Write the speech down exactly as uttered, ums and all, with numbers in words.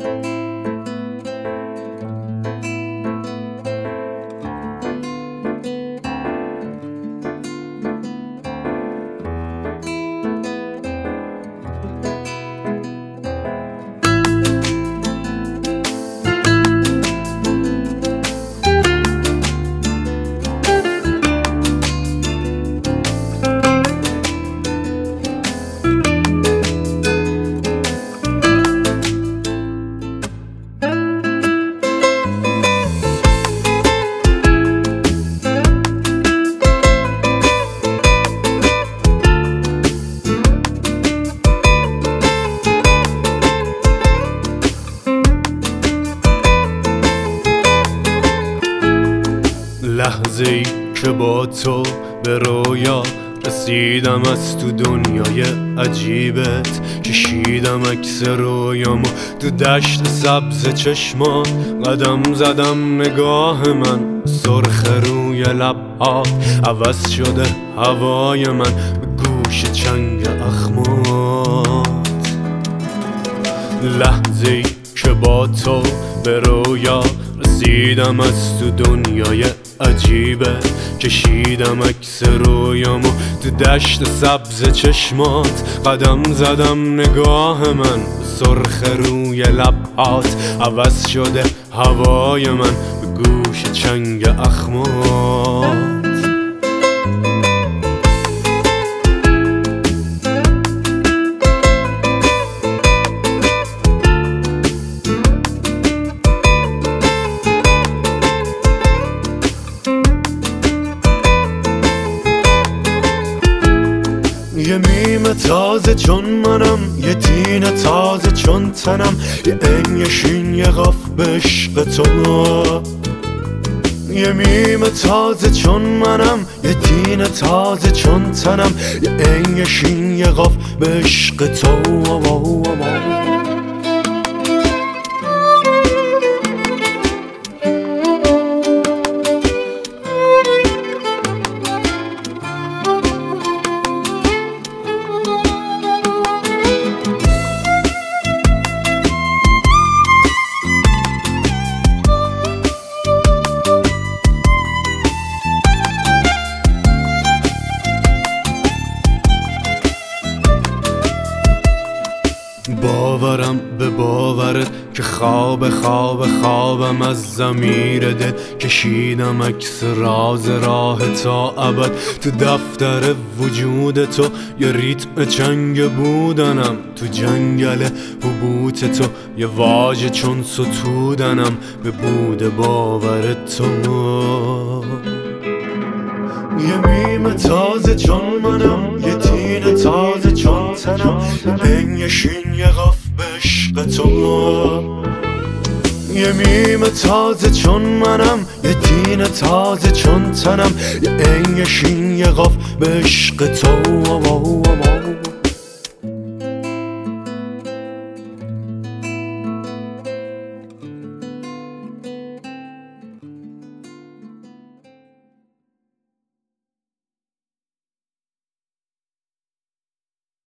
لحظه‌ای که با تو به رویا رسیدم، از تو دنیای عجیبت کشیدم عکس رویامو تو دشت سبز چشمان، قدم زدم نگاه من سرخ روی لب‌ها عوض شده هوای من به گوش چنگ اخمات. لحظه‌ای که با تو به رویا رسیدم، از تو دنیای عجیبت کشیدم عکس رویامو تو دشت سبز چشمات، قدم زدم نگاه من سرخ روی لبات عوض شده هوای من به گوش چنگ اخمات. یه میم تازه چون منم، یه دین تازه چون تنم، یه این یه شین یه قاف به عشق تو. یه میم تازه چون منم، یه دین تازه چون تنم، یه این یه شین یه قاف به عشق تو. باورم به باورت که خواب خواب خوابم، از ضمیر دل کشیدم عکس راز راه تا ابد تو دفتر وجود تو. یه ریتم چنگ بودنم تو جنگل حبوط تو، یه واژه چون ستودنم به بود باور تو. یه میم تازه چون منم، یه دین تازه چون تنم، این یه شین یه قاف به عشق تو. یه میم تازه چون منم، یه دین تازه چون تنم، یه این یه شین یه قاف به عشق تو.